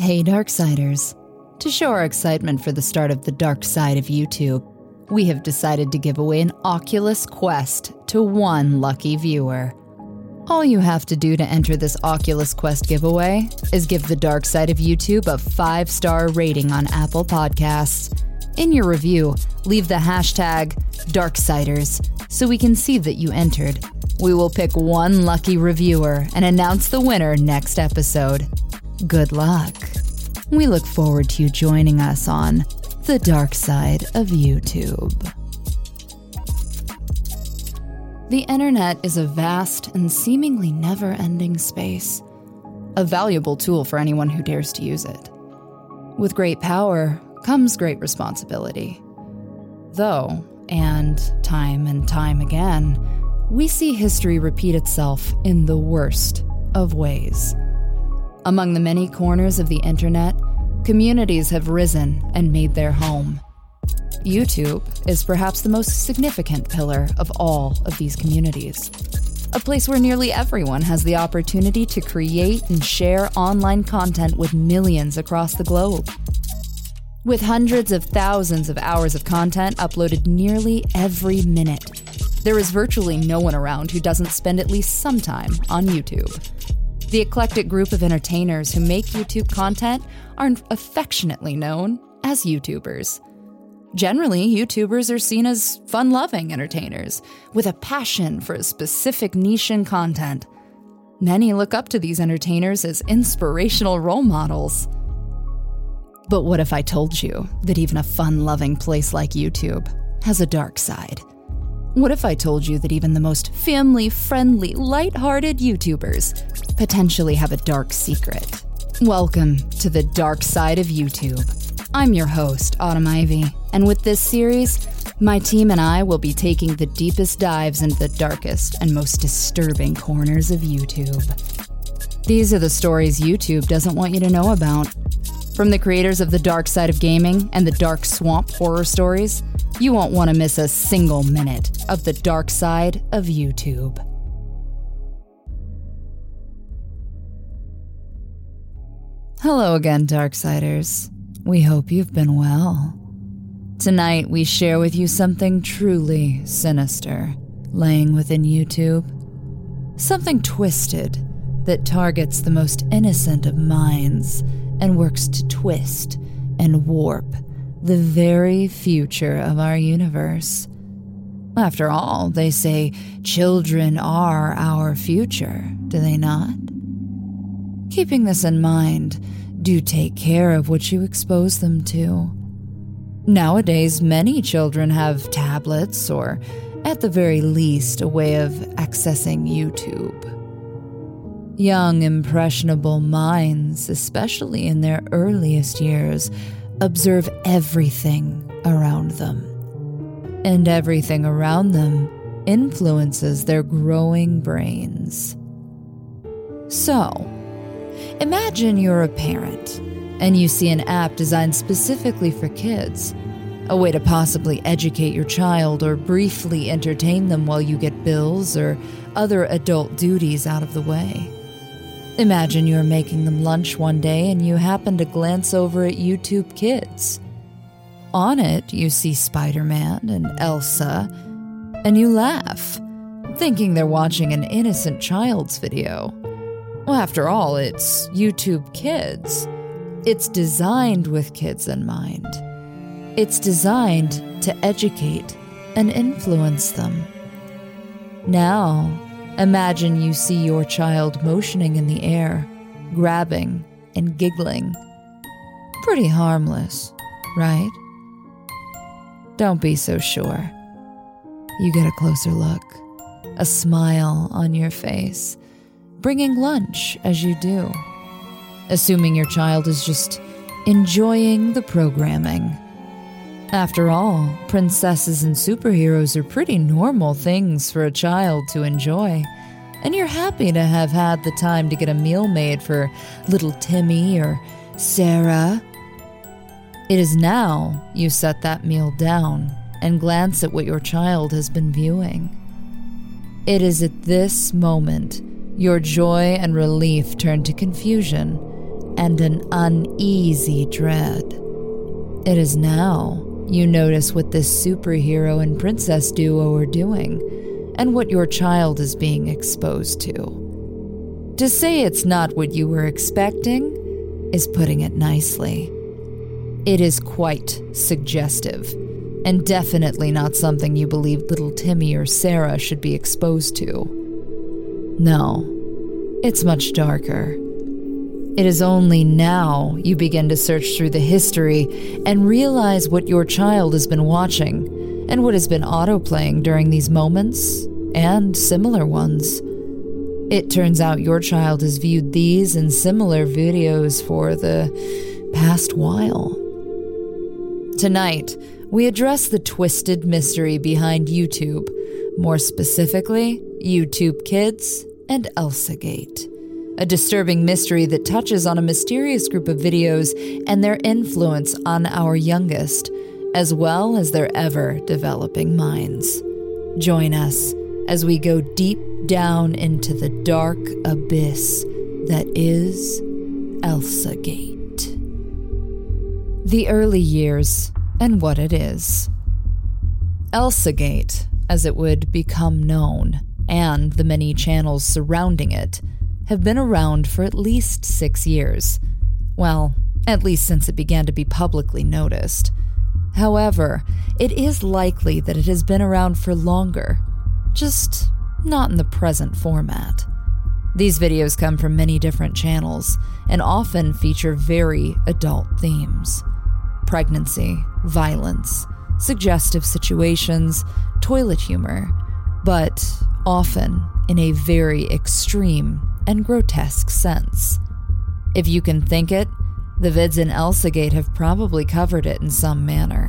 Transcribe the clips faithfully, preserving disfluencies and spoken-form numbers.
Hey Darksiders. To show our excitement for the start of the dark side of YouTube, we have decided to give away an Oculus Quest to one lucky viewer. All you have to do to enter this Oculus Quest giveaway is give the dark side of YouTube a five-star rating on Apple Podcasts. In your review, leave the hashtag Darksiders so we can see that you entered. We will pick one lucky reviewer and announce the winner next episode. Good luck. We look forward to you joining us on the dark side of YouTube. The internet is a vast and seemingly never-ending space, a valuable tool for anyone who dares to use it. With great power comes great responsibility. Though, and time and time again, we see history repeat itself in the worst of ways. Among the many corners of the internet, communities have risen and made their home. YouTube is perhaps the most significant pillar of all of these communities, a place where nearly everyone has the opportunity to create and share online content with millions across the globe. With hundreds of thousands of hours of content uploaded nearly every minute, there is virtually no one around who doesn't spend at least some time on YouTube. The eclectic group of entertainers who make YouTube content are affectionately known as YouTubers. Generally, YouTubers are seen as fun-loving entertainers with a passion for a specific niche in content. Many look up to these entertainers as inspirational role models. But what if I told you that even a fun-loving place like YouTube has a dark side? What if I told you that even the most family-friendly, light-hearted YouTubers potentially have a dark secret? Welcome to the dark side of YouTube. I'm your host, Autumn Ivy, and with this series, my team and I will be taking the deepest dives into the darkest and most disturbing corners of YouTube. These are the stories YouTube doesn't want you to know about. From the creators of The Dark Side of Gaming and the Dark Swamp horror stories, you won't want to miss a single minute of the dark side of YouTube. Hello again, Darksiders. We hope you've been well. Tonight, we share with you something truly sinister laying within YouTube. Something twisted that targets the most innocent of minds and works to twist and warp the very future of our universe. After all, they say children are our future, do they not? Keeping this in mind, do take care of what you expose them to. Nowadays, many children have tablets or, at the very least, a way of accessing YouTube. Young, impressionable minds, especially in their earliest years, observe everything around them. And everything around them influences their growing brains. So, imagine you're a parent, and you see an app designed specifically for kids, a way to possibly educate your child or briefly entertain them while you get bills or other adult duties out of the way. Imagine you're making them lunch one day and you happen to glance over at YouTube Kids. On it, you see Spider-Man and Elsa, and you laugh, thinking they're watching an innocent child's video. Well, after all, it's YouTube Kids. It's designed with kids in mind. It's designed to educate and influence them. Now, imagine you see your child motioning in the air, grabbing and giggling. Pretty harmless, right? Don't be so sure. You get a closer look, a smile on your face, bringing lunch as you do, assuming your child is just enjoying the programming. After all, princesses and superheroes are pretty normal things for a child to enjoy, and you're happy to have had the time to get a meal made for little Timmy or Sarah. It is now you set that meal down and glance at what your child has been viewing. It is at this moment your joy and relief turn to confusion and an uneasy dread. It is now you notice what this superhero and princess duo are doing, and what your child is being exposed to. To say it's not what you were expecting is putting it nicely. It is quite suggestive, and definitely not something you believe little Timmy or Sarah should be exposed to. No, it's much darker. It is only now you begin to search through the history and realize what your child has been watching and what has been autoplaying during these moments and similar ones. It turns out your child has viewed these and similar videos for the past while. Tonight, we address the twisted mystery behind YouTube, more specifically, YouTube Kids and ElsaGate. A disturbing mystery that touches on a mysterious group of videos and their influence on our youngest, as well as their ever-developing minds. Join us as we go deep down into the dark abyss that is ElsaGate. The early years and what it is. ElsaGate, as it would become known, and the many channels surrounding it, have been around for at least six years. Well, at least since it began to be publicly noticed. However, it is likely that it has been around for longer, just not in the present format. These videos come from many different channels and often feature very adult themes. Pregnancy, violence, suggestive situations, toilet humor, but often in a very extreme and grotesque sense. If you can think it, the vids in ElsaGate have probably covered it in some manner.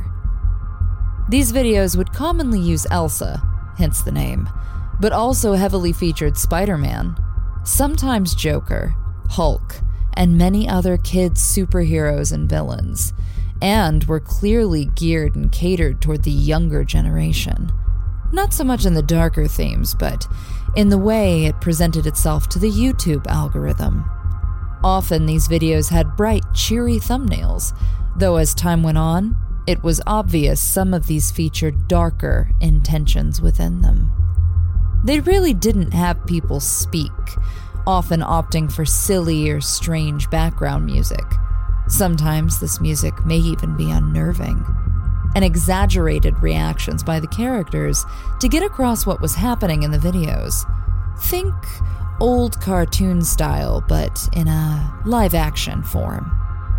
These videos would commonly use Elsa, hence the name, but also heavily featured Spider-Man, sometimes Joker, Hulk, and many other kids' superheroes and villains, and were clearly geared and catered toward the younger generation. Not so much in the darker themes, but in the way it presented itself to the YouTube algorithm. Often these videos had bright, cheery thumbnails, though as time went on, it was obvious some of these featured darker intentions within them. They really didn't have people speak, often opting for silly or strange background music. Sometimes this music may even be unnerving, and exaggerated reactions by the characters to get across what was happening in the videos. Think old cartoon style, but in a live-action form.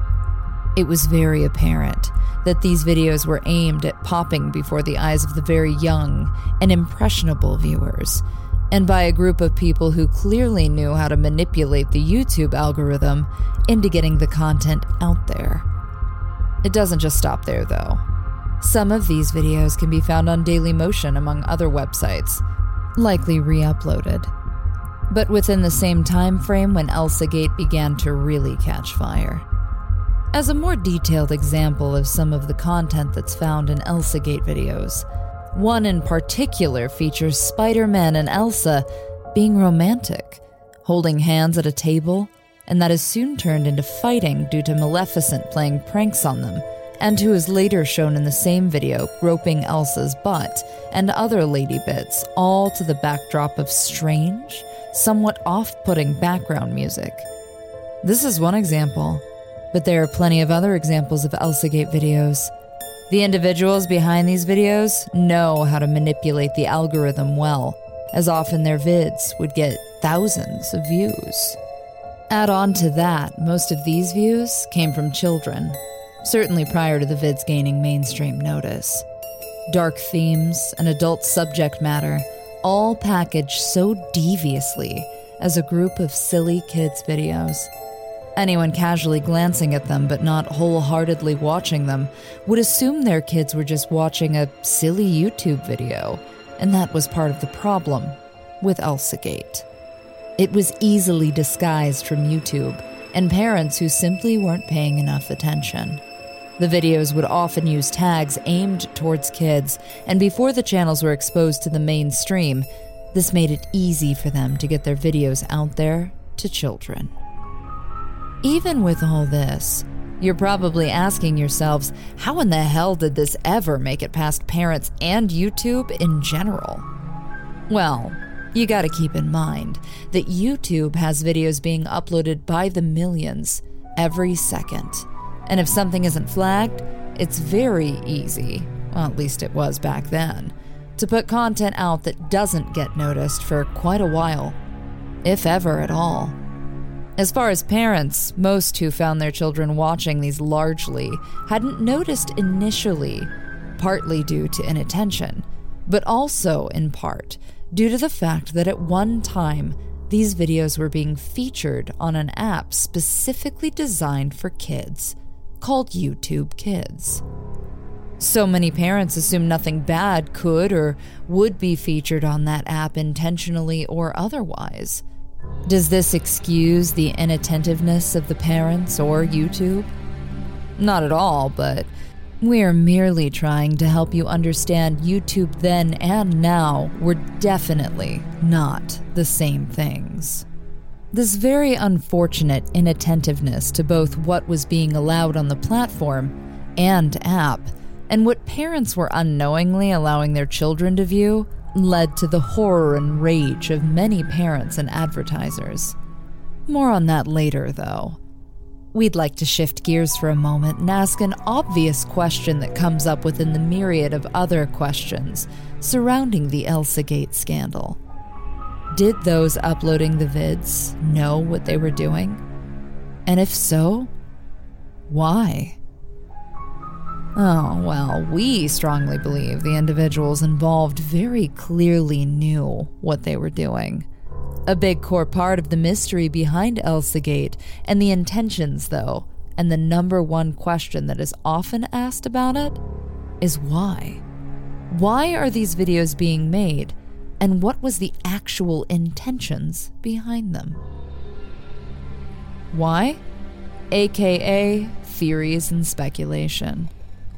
It was very apparent that these videos were aimed at popping before the eyes of the very young and impressionable viewers, and by a group of people who clearly knew how to manipulate the YouTube algorithm into getting the content out there. It doesn't just stop there, though. Some of these videos can be found on Dailymotion, among other websites, likely re-uploaded. But within the same time frame when ElsaGate began to really catch fire. As a more detailed example of some of the content that's found in ElsaGate videos, one in particular features Spider-Man and Elsa being romantic, holding hands at a table, and that is soon turned into fighting due to Maleficent playing pranks on them, and who is later shown in the same video groping Elsa's butt and other lady bits, all to the backdrop of strange, somewhat off-putting background music. This is one example, but there are plenty of other examples of ElsaGate videos. The individuals behind these videos know how to manipulate the algorithm well, as often their vids would get thousands of views. Add on to that, most of these views came from children, certainly prior to the vids gaining mainstream notice. Dark themes and adult subject matter, all packaged so deviously as a group of silly kids' videos. Anyone casually glancing at them but not wholeheartedly watching them would assume their kids were just watching a silly YouTube video, and that was part of the problem with ElsaGate. It was easily disguised from YouTube and parents who simply weren't paying enough attention. The videos would often use tags aimed towards kids, and before the channels were exposed to the mainstream, this made it easy for them to get their videos out there to children. Even with all this, you're probably asking yourselves, how in the hell did this ever make it past parents and YouTube in general? Well, you gotta keep in mind that YouTube has videos being uploaded by the millions every second. And if something isn't flagged, it's very easy, well, at least it was back then, to put content out that doesn't get noticed for quite a while, if ever at all. As far as parents, most who found their children watching these largely hadn't noticed initially, partly due to inattention, but also in part due to the fact that at one time, these videos were being featured on an app specifically designed for kids, called YouTube Kids. So many parents assume nothing bad could or would be featured on that app intentionally or otherwise. Does this excuse the inattentiveness of the parents or YouTube? Not at all, but we're merely trying to help you understand YouTube then and now were definitely not the same things. This very unfortunate inattentiveness to both what was being allowed on the platform and app, and what parents were unknowingly allowing their children to view, led to the horror and rage of many parents and advertisers. More on that later, though. We'd like to shift gears for a moment and ask an obvious question that comes up within the myriad of other questions surrounding the ElsaGate scandal. Did those uploading the vids know what they were doing? And if so, why? Oh, well, we strongly believe the individuals involved very clearly knew what they were doing. A big core part of the mystery behind ElsaGate and the intentions, though, and the number one question that is often asked about it, is why? Why are these videos being made, and what was the actual intentions behind them? Why? A K A theories and speculation.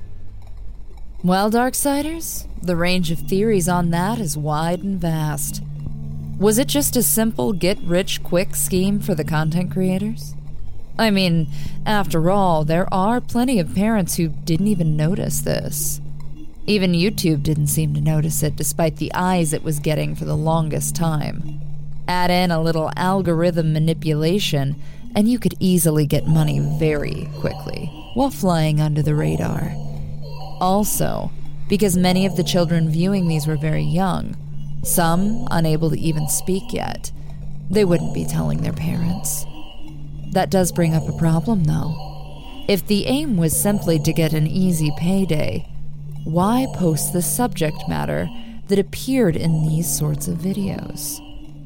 Well, Darksiders, the range of theories on that is wide and vast. Was it just a simple get-rich-quick scheme for the content creators? I mean, after all, there are plenty of parents who didn't even notice this. Even YouTube didn't seem to notice it despite the eyes it was getting for the longest time. Add in a little algorithm manipulation, and you could easily get money very quickly while flying under the radar. Also, because many of the children viewing these were very young, some unable to even speak yet, they wouldn't be telling their parents. That does bring up a problem, though. If the aim was simply to get an easy payday, why post the subject matter that appeared in these sorts of videos?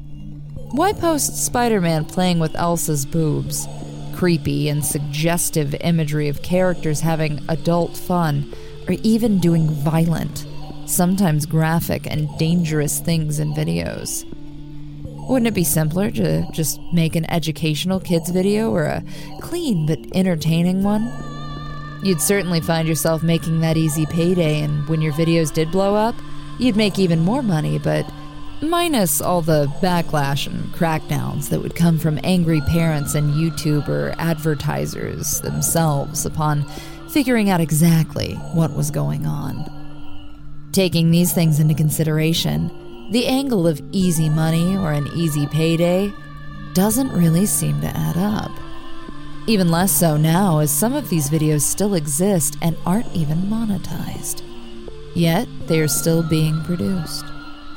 Why post Spider-Man playing with Elsa's boobs, creepy and suggestive imagery of characters having adult fun, or even doing violent, sometimes graphic and dangerous things in videos? Wouldn't it be simpler to just make an educational kids video or a clean but entertaining one? You'd certainly find yourself making that easy payday, and when your videos did blow up, you'd make even more money, but minus all the backlash and crackdowns that would come from angry parents and YouTuber advertisers themselves upon figuring out exactly what was going on. Taking these things into consideration, the angle of easy money or an easy payday doesn't really seem to add up. Even less so now, as some of these videos still exist and aren't even monetized. Yet, they are still being produced.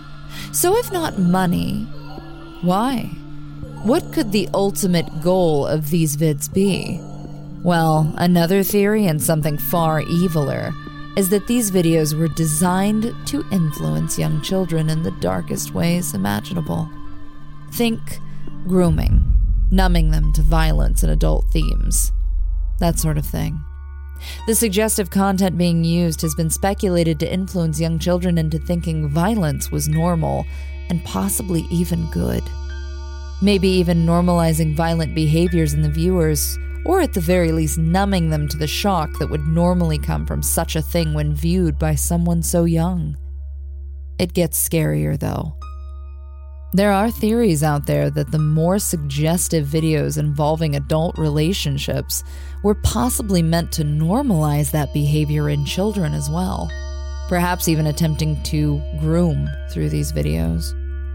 So if not money, why? What could the ultimate goal of these vids be? Well, another theory, and something far eviler, is that these videos were designed to influence young children in the darkest ways imaginable. Think grooming, numbing them to violence and adult themes, that sort of thing. The suggestive content being used has been speculated to influence young children into thinking violence was normal and possibly even good. Maybe even normalizing violent behaviors in the viewers, or at the very least numbing them to the shock that would normally come from such a thing when viewed by someone so young. It gets scarier, though. There are theories out there that the more suggestive videos involving adult relationships were possibly meant to normalize that behavior in children as well, perhaps even attempting to groom through these videos.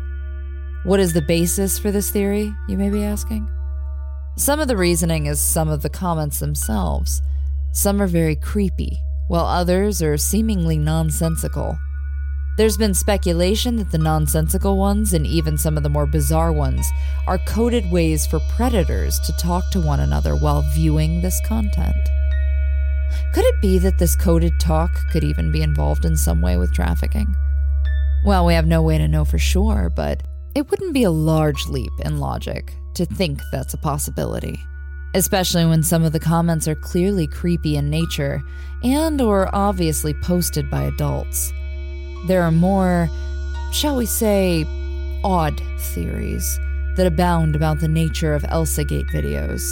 What is the basis for this theory, you may be asking? Some of the reasoning is some of the comments themselves. Some are very creepy, while others are seemingly nonsensical. There's been speculation that the nonsensical ones, and even some of the more bizarre ones, are coded ways for predators to talk to one another while viewing this content. Could it be that this coded talk could even be involved in some way with trafficking? Well, we have no way to know for sure, but it wouldn't be a large leap in logic to think that's a possibility, especially when some of the comments are clearly creepy in nature and or obviously posted by adults. There are more, shall we say, odd theories that abound about the nature of ElsaGate videos.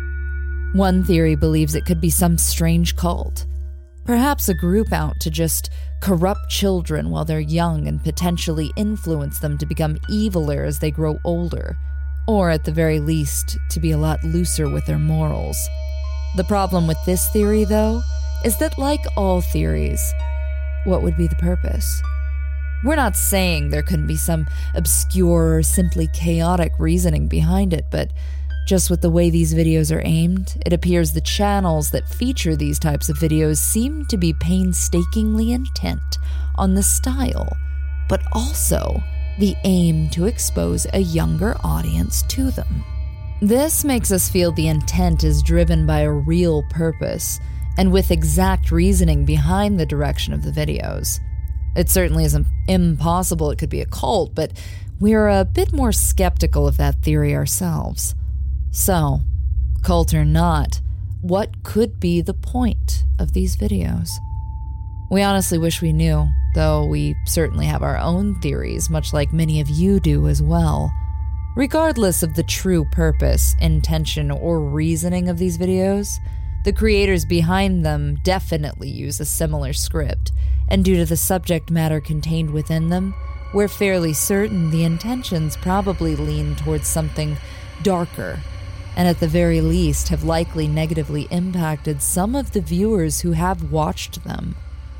One theory believes it could be some strange cult, perhaps a group out to just corrupt children while they're young and potentially influence them to become eviler as they grow older, or at the very least, to be a lot looser with their morals. The problem with this theory, though, is that like all theories, what would be the purpose? We're not saying there couldn't be some obscure or simply chaotic reasoning behind it, but just with the way these videos are aimed, it appears the channels that feature these types of videos seem to be painstakingly intent on the style, but also the aim to expose a younger audience to them. This makes us feel the intent is driven by a real purpose, and with exact reasoning behind the direction of the videos. It certainly isn't impossible it could be a cult, but we're a bit more skeptical of that theory ourselves. So, cult or not, what could be the point of these videos? We honestly wish we knew, though we certainly have our own theories, much like many of you do as well. Regardless of the true purpose, intention, or reasoning of these videos, the creators behind them definitely use a similar script, and due to the subject matter contained within them, we're fairly certain the intentions probably lean towards something darker, and at the very least have likely negatively impacted some of the viewers who have watched them.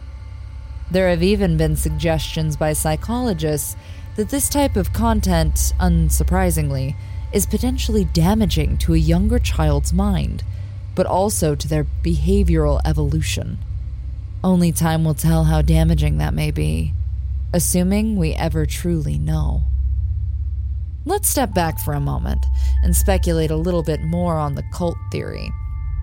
There have even been suggestions by psychologists that this type of content, unsurprisingly, is potentially damaging to a younger child's mind, but also to their behavioral evolution. Only time will tell how damaging that may be, assuming we ever truly know. Let's step back for a moment and speculate a little bit more on the cult theory.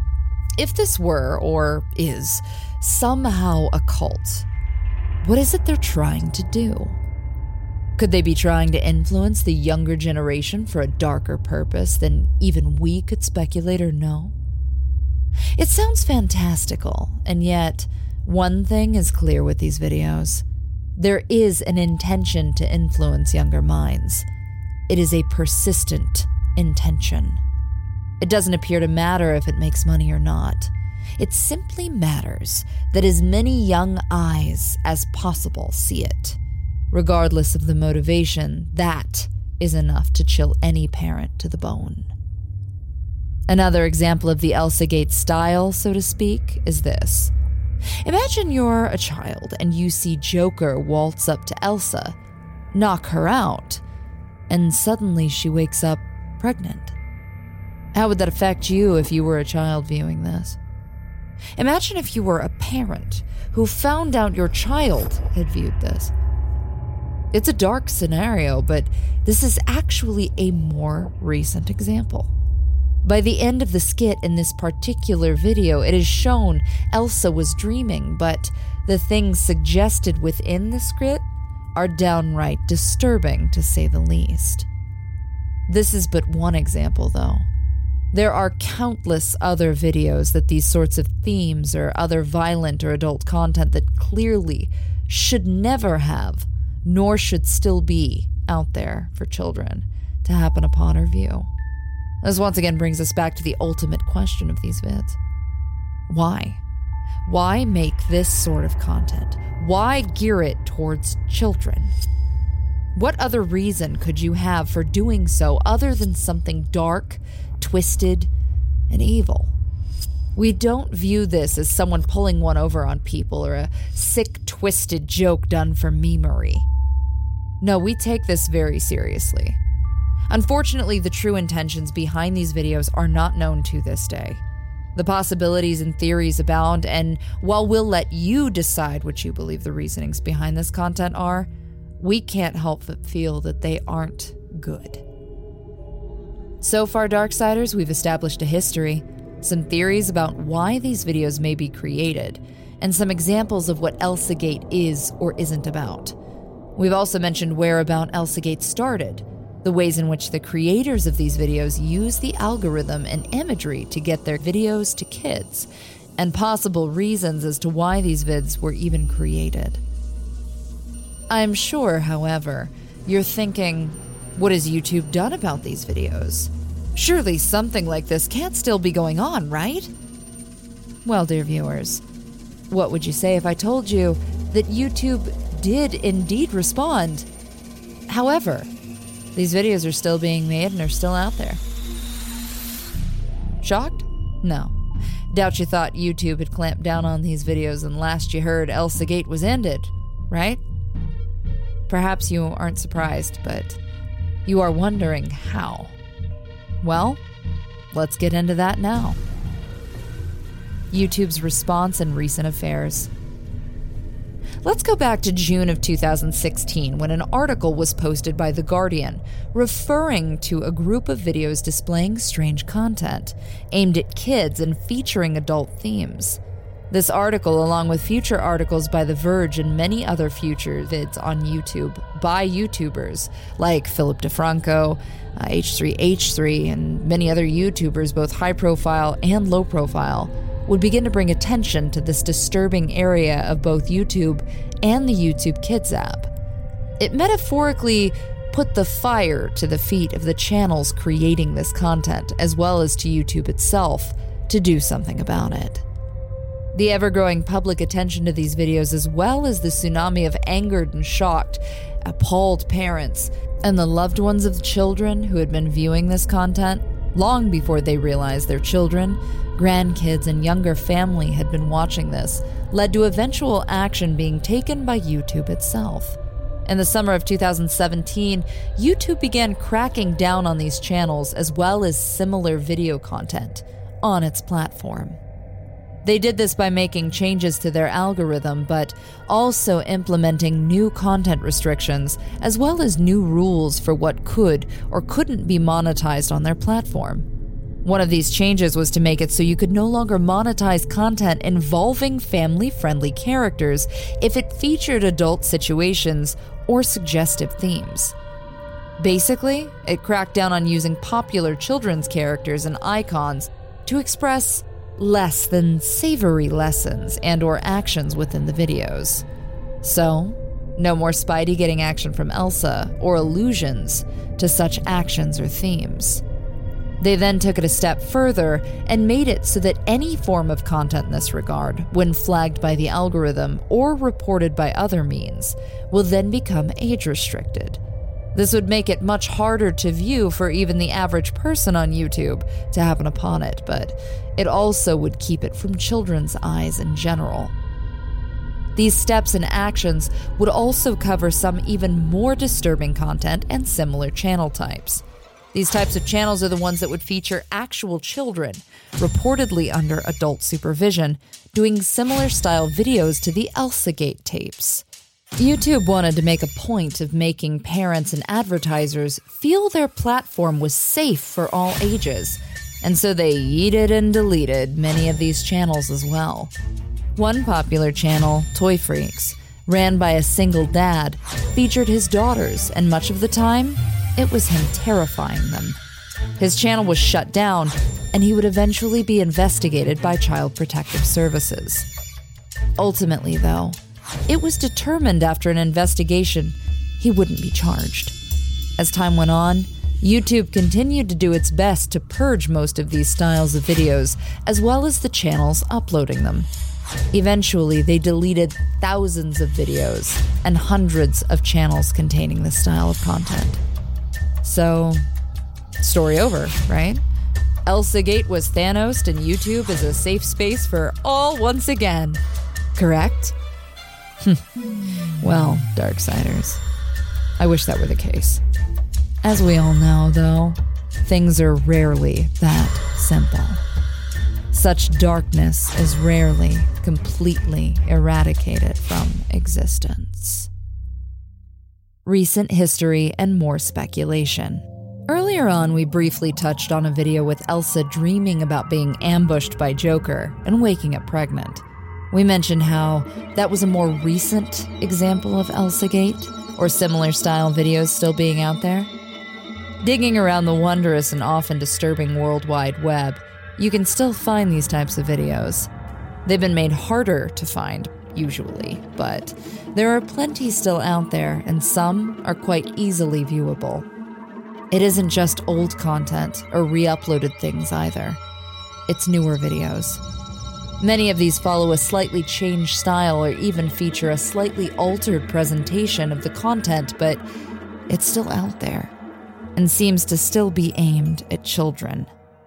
If this were, or is, somehow a cult, what is it they're trying to do? Could they be trying to influence the younger generation for a darker purpose than even we could speculate or know? It sounds fantastical, and yet, one thing is clear with these videos. There is an intention to influence younger minds. It is a persistent intention. It doesn't appear to matter if it makes money or not. It simply matters that as many young eyes as possible see it. Regardless of the motivation, that is enough to chill any parent to the bone. Another example of the ElsaGate style, so to speak, is this. Imagine you're a child and you see Joker waltz up to Elsa, knock her out, and suddenly she wakes up pregnant. How would that affect you if you were a child viewing this? Imagine if you were a parent who found out your child had viewed this. It's a dark scenario, but this is actually a more recent example. By the end of the skit in this particular video, it is shown Elsa was dreaming, but the things suggested within the script are downright disturbing, to say the least. This is but one example, though. There are countless other videos that these sorts of themes or other violent or adult content that clearly should never have, nor should still be, out there for children to happen upon our view. This once again brings us back to the ultimate question of these vids. Why? Why make this sort of content? Why gear it towards children? What other reason could you have for doing so other than something dark, twisted, and evil? We don't view this as someone pulling one over on people or a sick, twisted joke done for memery. No, we take this very seriously. Unfortunately, the true intentions behind these videos are not known to this day. The possibilities and theories abound, and while we'll let you decide what you believe the reasonings behind this content are, we can't help but feel that they aren't good. So far, Darksiders, we've established a history, some theories about why these videos may be created, and some examples of what ElsaGate is or isn't about. We've also mentioned where about ElsaGate started, the ways in which the creators of these videos use the algorithm and imagery to get their videos to kids, and possible reasons as to why these vids were even created. I'm sure, however, you're thinking, what has YouTube done about these videos? Surely something like this can't still be going on, right? Well, dear viewers, what would you say if I told you that YouTube did indeed respond? However, these videos are still being made and are still out there. Shocked? No. Doubt you thought YouTube had clamped down on these videos and last you heard ElsaGate was ended, right? Perhaps you aren't surprised, but you are wondering how. Well, let's get into that now. YouTube's response in recent affairs. Let's go back to June of two thousand sixteen when an article was posted by The Guardian referring to a group of videos displaying strange content aimed at kids and featuring adult themes. This article, along with future articles by The Verge and many other future vids on YouTube by YouTubers like Philip DeFranco, uh, H three H three, and many other YouTubers, both high profile and low profile, would begin to bring attention to this disturbing area of both YouTube and the YouTube Kids app. It metaphorically put the fire to the feet of the channels creating this content, as well as to YouTube itself, to do something about it. The ever-growing public attention to these videos, as well as the tsunami of angered and shocked, appalled parents, and the loved ones of the children who had been viewing this content, long before they realized their children, grandkids, and younger family had been watching this, led to eventual action being taken by YouTube itself. In the summer of two thousand seventeen, YouTube began cracking down on these channels as well as similar video content on its platform. They did this by making changes to their algorithm, but also implementing new content restrictions, as well as new rules for what could or couldn't be monetized on their platform. One of these changes was to make it so you could no longer monetize content involving family-friendly characters if it featured adult situations or suggestive themes. Basically, it cracked down on using popular children's characters and icons to express less than savory lessons and or actions within the videos. So, no more Spidey getting action from Elsa or allusions to such actions or themes. They then took it a step further and made it so that any form of content in this regard, when flagged by the algorithm or reported by other means, will then become age-restricted. This would make it much harder to view for even the average person on YouTube to happen upon it, but it also would keep it from children's eyes in general. These steps and actions would also cover some even more disturbing content and similar channel types. These types of channels are the ones that would feature actual children, reportedly under adult supervision, doing similar style videos to the ElsaGate tapes. YouTube wanted to make a point of making parents and advertisers feel their platform was safe for all ages, and so they yeeted and deleted many of these channels as well. One popular channel, Toy Freaks, ran by a single dad, featured his daughters, and much of the time, it was him terrifying them. His channel was shut down, and he would eventually be investigated by Child Protective Services. Ultimately, though, it was determined after an investigation he wouldn't be charged. As time went on, YouTube continued to do its best to purge most of these styles of videos, as well as the channels uploading them. Eventually, they deleted thousands of videos and hundreds of channels containing this style of content. So, story over, right? ElsaGate was Thanos and YouTube is a safe space for all once again. Correct? Well, Darksiders, I wish that were the case. As we all know, though, things are rarely that simple. Such darkness is rarely completely eradicated from existence. Recent history and more speculation. Earlier on, we briefly touched on a video with Elsa dreaming about being ambushed by Joker and waking up pregnant. We mentioned how that was a more recent example of ElsaGate, or similar style videos still being out there. Digging around the wondrous and often disturbing World Wide Web, you can still find these types of videos. They've been made harder to find, usually, but there are plenty still out there, and some are quite easily viewable. It isn't just old content or re-uploaded things either. It's newer videos. Many of these follow a slightly changed style or even feature a slightly altered presentation of the content, but it's still out there and seems to still be aimed at children.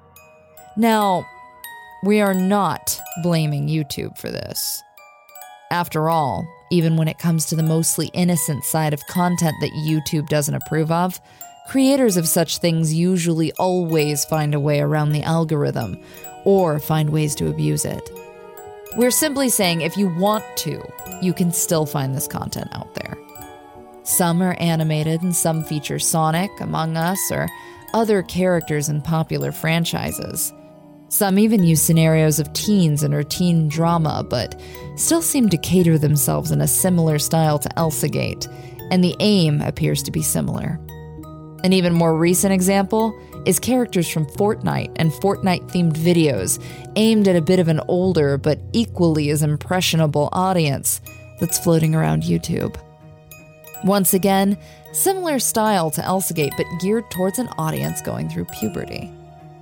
Now, we are not blaming YouTube for this. After all, even when it comes to the mostly innocent side of content that YouTube doesn't approve of, creators of such things usually always find a way around the algorithm or find ways to abuse it. We're simply saying if you want to, you can still find this content out there. Some are animated and some feature Sonic, Among Us, or other characters in popular franchises. Some even use scenarios of teens and or teen drama, but still seem to cater themselves in a similar style to ElsaGate, and the aim appears to be similar. An even more recent example is characters from Fortnite and Fortnite-themed videos aimed at a bit of an older but equally as impressionable audience that's floating around YouTube. Once again, similar style to ElsaGate, but geared towards an audience going through puberty.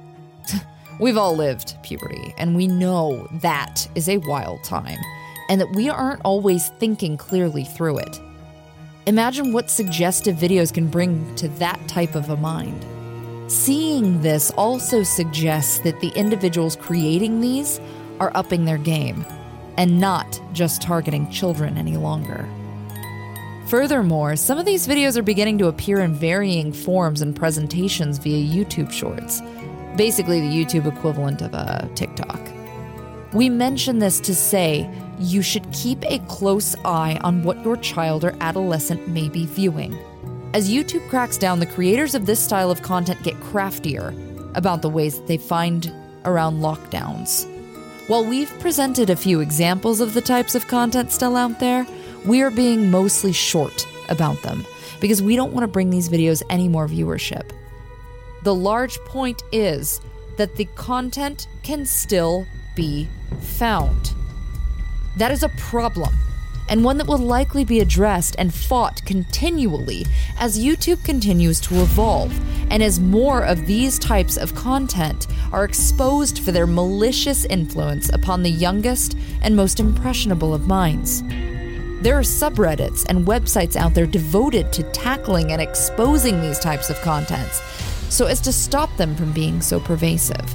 We've all lived puberty, and we know that is a wild time, and that we aren't always thinking clearly through it. Imagine what suggestive videos can bring to that type of a mind. Seeing this also suggests that the individuals creating these are upping their game, and not just targeting children any longer. Furthermore, some of these videos are beginning to appear in varying forms and presentations via YouTube Shorts, basically the YouTube equivalent of a TikTok. We mention this to say you should keep a close eye on what your child or adolescent may be viewing. As YouTube cracks down, the creators of this style of content get craftier about the ways that they find around lockdowns. While we've presented a few examples of the types of content still out there, we are being mostly short about them because we don't want to bring these videos any more viewership. The large point is that the content can still be found. That is a problem, and one that will likely be addressed and fought continually as YouTube continues to evolve, and as more of these types of content are exposed for their malicious influence upon the youngest and most impressionable of minds. There are subreddits and websites out there devoted to tackling and exposing these types of contents, so as to stop them from being so pervasive.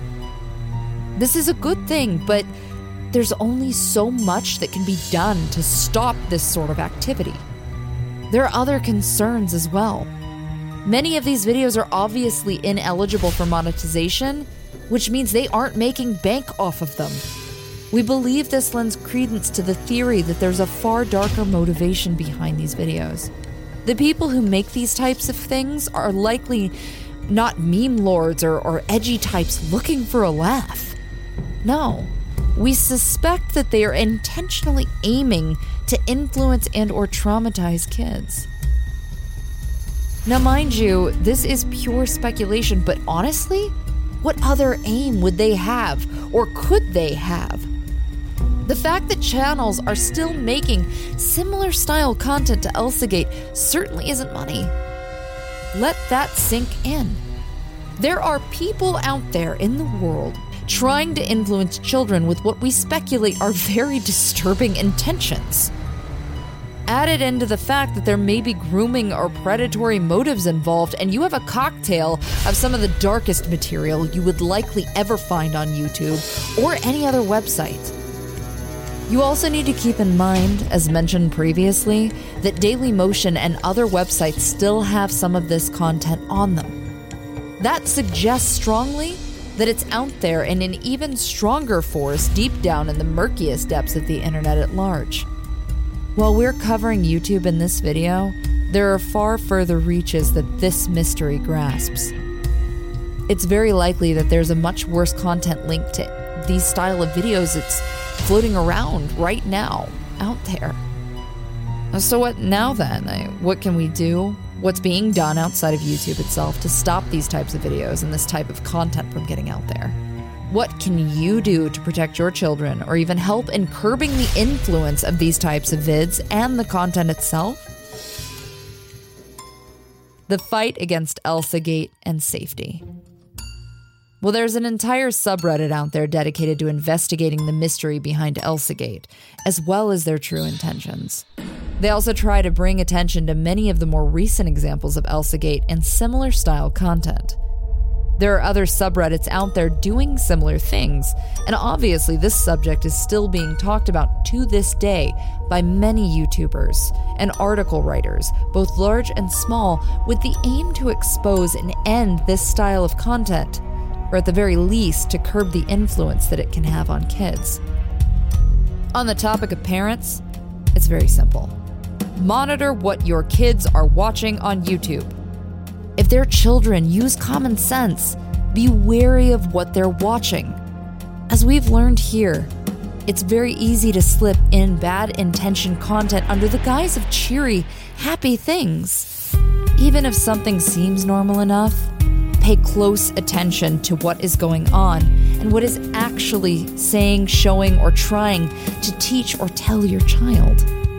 This is a good thing, but there's only so much that can be done to stop this sort of activity. There are other concerns as well. Many of these videos are obviously ineligible for monetization, which means they aren't making bank off of them. We believe this lends credence to the theory that there's a far darker motivation behind these videos. The people who make these types of things are likely not meme lords or, or edgy types looking for a laugh. No. We suspect that they are intentionally aiming to influence and or traumatize kids. Now, mind you, this is pure speculation, but honestly, what other aim would they have, or could they have? The fact that channels are still making similar style content to ElsaGate certainly isn't money. Let that sink in. There are people out there in the world trying to influence children with what we speculate are very disturbing intentions. Added into the fact that there may be grooming or predatory motives involved, and you have a cocktail of some of the darkest material you would likely ever find on YouTube or any other website. You also need to keep in mind, as mentioned previously, that Dailymotion and other websites still have some of this content on them. That suggests strongly that it's out there in an even stronger force deep down in the murkiest depths of the internet at large. While we're covering YouTube in this video, there are far further reaches that this mystery grasps. It's very likely that there's a much worse content link to these style of videos that's floating around right now, out there. So what now then? What can we do? What's being done outside of YouTube itself to stop these types of videos and this type of content from getting out there? What can you do to protect your children or even help in curbing the influence of these types of vids and the content itself? The fight against ElsaGate and safety. Well, there's an entire subreddit out there dedicated to investigating the mystery behind ElsaGate, as well as their true intentions. They also try to bring attention to many of the more recent examples of ElsaGate and similar style content. There are other subreddits out there doing similar things, and obviously this subject is still being talked about to this day by many YouTubers and article writers, both large and small, with the aim to expose and end this style of content, or at the very least to curb the influence that it can have on kids. On the topic of parents, it's very simple. Monitor what your kids are watching on YouTube. If they're children, use common sense. Be wary of what they're watching. As we've learned here, it's very easy to slip in bad intention content under the guise of cheery, happy things. Even if something seems normal enough, pay close attention to what is going on and what is actually saying, showing, or trying to teach or tell your child.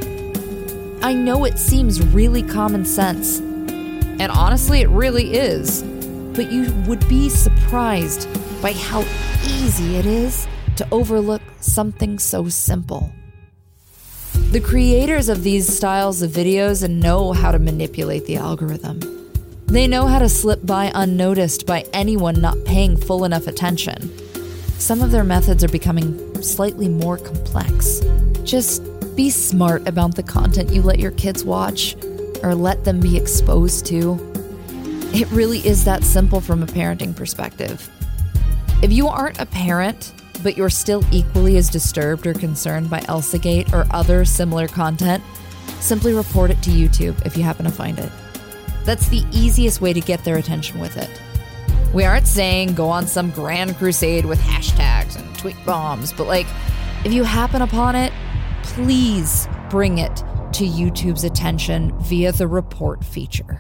I know it seems really common sense, and honestly, it really is. But you would be surprised by how easy it is to overlook something so simple. The creators of these styles of videos know how to manipulate the algorithm. They know how to slip by unnoticed by anyone not paying full enough attention. Some of their methods are becoming slightly more complex. Just be smart about the content you let your kids watch or let them be exposed to. It really is that simple from a parenting perspective. If you aren't a parent, but you're still equally as disturbed or concerned by ElsaGate or other similar content, simply report it to YouTube if you happen to find it. That's the easiest way to get their attention with it. We aren't saying go on some grand crusade with hashtags and tweet bombs, but like, if you happen upon it, please bring it to YouTube's attention via the report feature.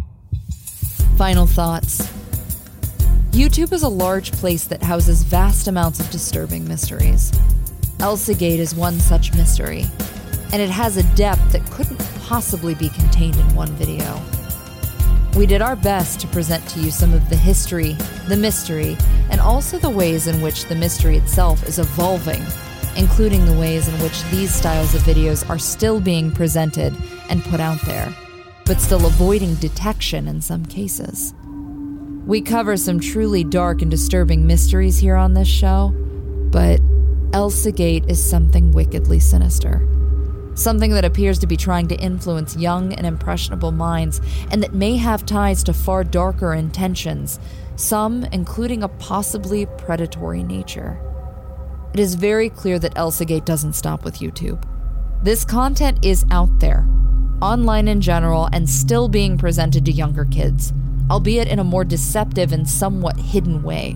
Final thoughts. YouTube is a large place that houses vast amounts of disturbing mysteries. ElsaGate is one such mystery, and it has a depth that couldn't possibly be contained in one video. We did our best to present to you some of the history, the mystery, and also the ways in which the mystery itself is evolving, including the ways in which these styles of videos are still being presented and put out there, but still avoiding detection in some cases. We cover some truly dark and disturbing mysteries here on this show, but ElsaGate is something wickedly sinister. Something that appears to be trying to influence young and impressionable minds, and that may have ties to far darker intentions, some including a possibly predatory nature. It is very clear that ElsaGate doesn't stop with YouTube. This content is out there, online in general, and still being presented to younger kids, albeit in a more deceptive and somewhat hidden way.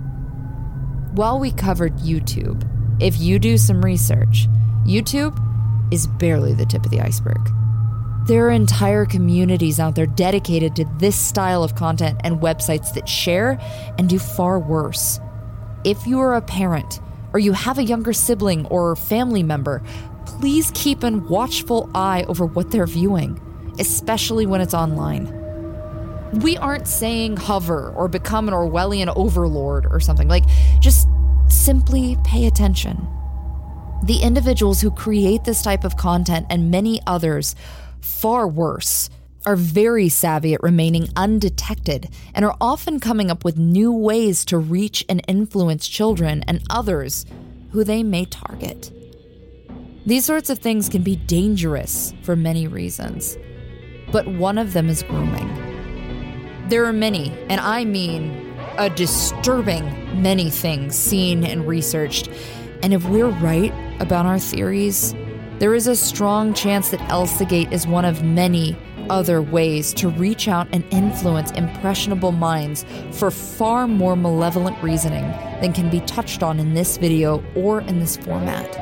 While we covered YouTube, if you do some research, YouTube is barely the tip of the iceberg. There are entire communities out there dedicated to this style of content and websites that share and do far worse. If you are a parent, or you have a younger sibling or family member, please keep a watchful eye over what they're viewing, especially when it's online. We aren't saying hover or become an Orwellian overlord or something. Like, just simply pay attention. The individuals who create this type of content and many others, far worse, are very savvy at remaining undetected and are often coming up with new ways to reach and influence children and others who they may target. These sorts of things can be dangerous for many reasons, but one of them is grooming. There are many, and I mean a disturbing many things seen and researched, and if we're right about our theories, there is a strong chance that ElsaGate is one of many other ways to reach out and influence impressionable minds for far more malevolent reasoning than can be touched on in this video or in this format.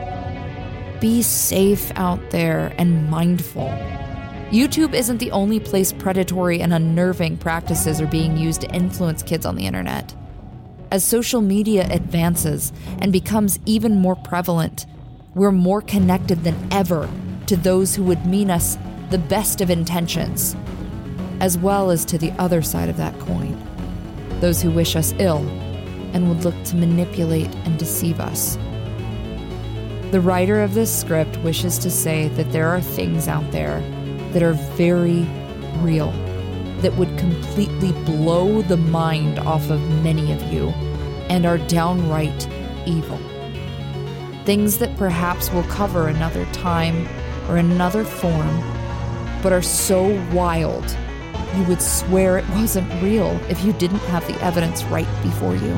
Be safe out there and mindful. YouTube isn't the only place predatory and unnerving practices are being used to influence kids on the internet. As social media advances and becomes even more prevalent, we're more connected than ever to those who would mean us the best of intentions, as well as to the other side of that coin, those who wish us ill and would look to manipulate and deceive us. The writer of this script wishes to say that there are things out there that are very real, that would completely blow the mind off of many of you and are downright evil. Things that perhaps we'll cover another time or in another form, but are so wild you would swear it wasn't real if you didn't have the evidence right before you.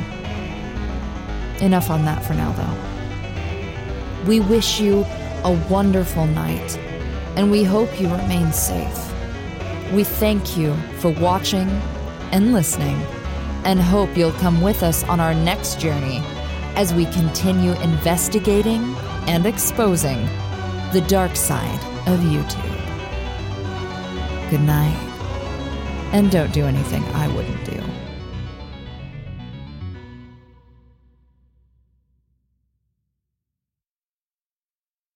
Enough on that for now, though. We wish you a wonderful night, and we hope you remain safe. We thank you for watching and listening, and hope you'll come with us on our next journey as we continue investigating and exposing the dark side of YouTube. Good night, and don't do anything I wouldn't do.